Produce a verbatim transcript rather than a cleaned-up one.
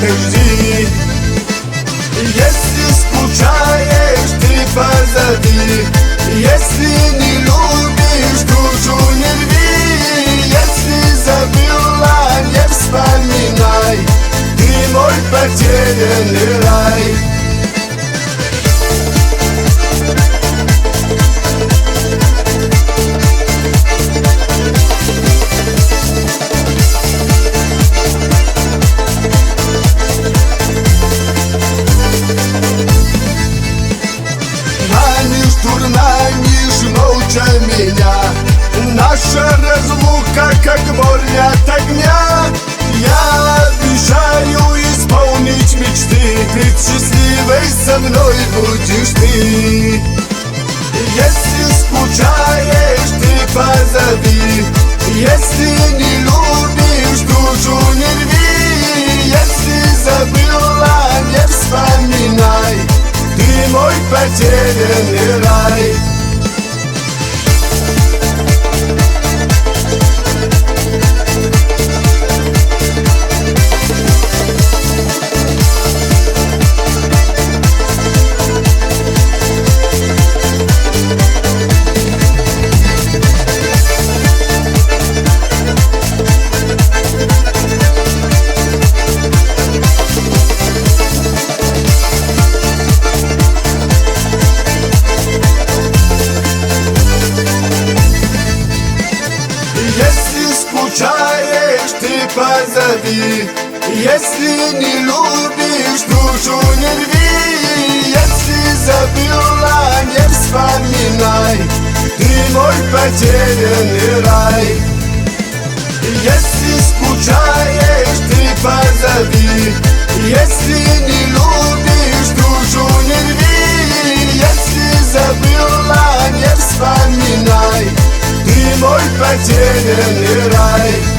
ты жди. Если скучаешь, ты позови. Если не любишь, душу не рви. Если забыла, не вспоминай, ты мой потерянный рай. Дурнанишь молча меня. Наша разлука, как боль от огня. Я обещаю исполнить мечты. Ведь счастливой со мной будешь ты. Если скучаешь, ты позови. Если не любишь, душу не рви. Если забыла, не вспоминай, ты мой потерянный рай. Скучаешь, ты позови. Если не любишь, душу не рви. Если забыла, не вспоминай, ты мой потерянный рай. Если скучаешь, ты позови. Если не любишь, душу не рви. Если забыла, не вспоминай, ты мой потерянный рай.